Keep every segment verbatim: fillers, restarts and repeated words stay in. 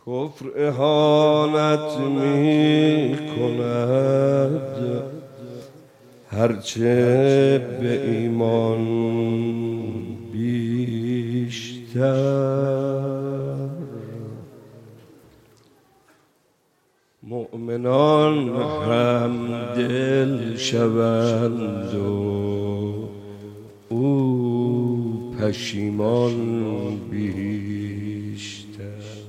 کفر اهانت می کند هرچه به ایمان بیشتر. مؤمنان هم دل شوند و او پشیمان بیشتر.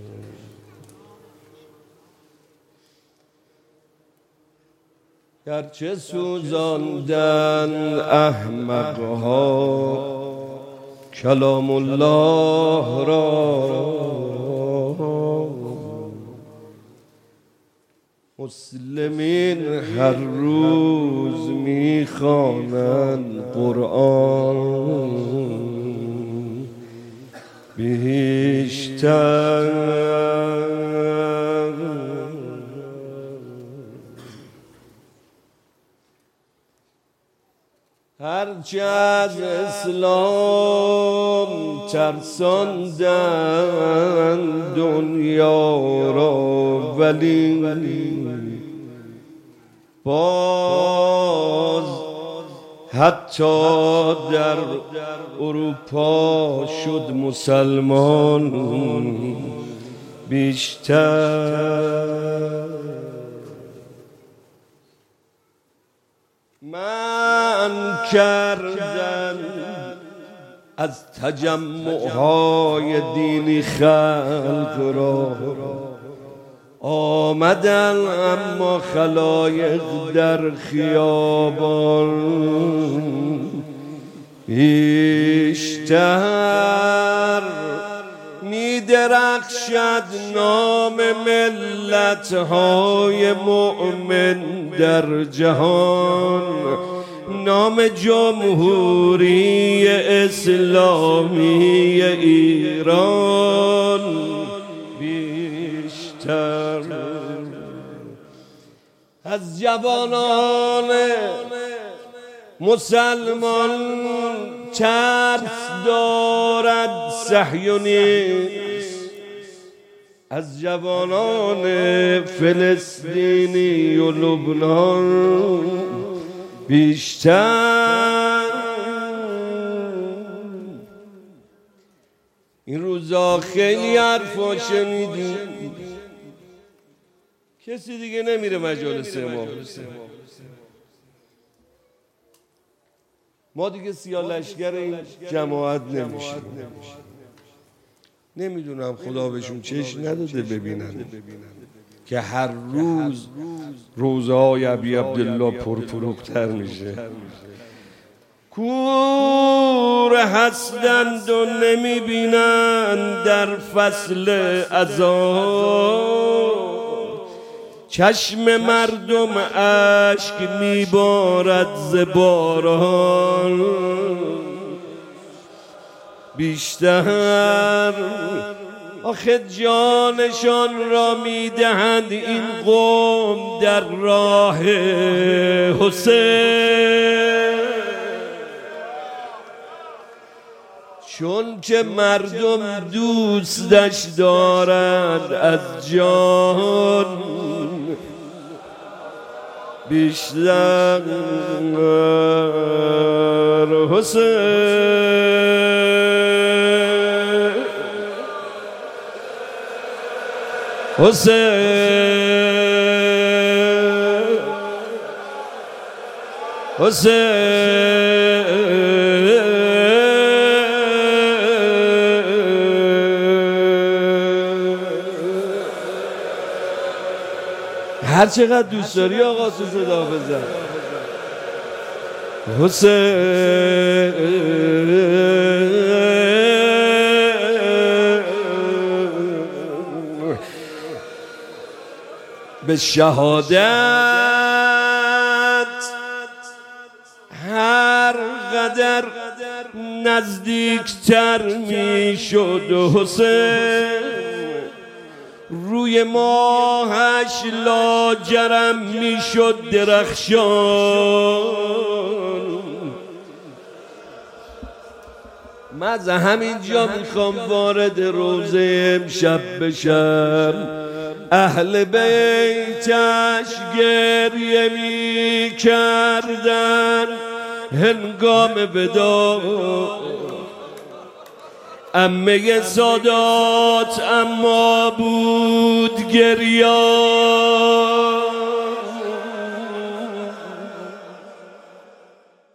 گرچه سوزاندن احمقها کلام الله را، مسلمین هر روز میخوانند قرآن بیشتر. هرچه از اسلام ترساندن دنیا را، ولی باز حتی در اروپا شد مسلمان بیشتر. من کردن از تجمعهای دینی خلق را، آمدن اما خلایق در خیابان بیشتر. می درخشد نام ملت‌های مؤمن در جهان، نام جمهوری اسلامی ایران بیشتر. از جوانان مسلمان ترس دارد صهیونیست، از جوانان فلسطینی و لبنان بیشتر. این روزا خیلی حرفا شنیدیم، کسی دیگه نمیره مجالس ما. ما دیگه سیاه لشگر این جماعت نمیشیم. نمیدونم خدا بهشون چشم نداده ببینن که هر روز روزهای ابی عبدالله پرفروغ‌تر میشه. کور هستند و نمیبینند در فصل عذاب، چشم مردم اشک میبارد ز باران بیشتر. آخه جانشان را میدهند این قوم در راه حسین، چون که مردم دوستش دارند از جان بیشتر. حسین حسین حسین هر چقدر دوست داری آقا تو صدا بزن. حسین به شهادت هر قدر نزدیکتر می شد حسین، روی ماهش لاجرم می شد درخشان. من از همینجا میخوام وارد روزه امشب بشم. اهل بیتش گریه میکردن هنگام وداع، عمه سادات اما بود گریان.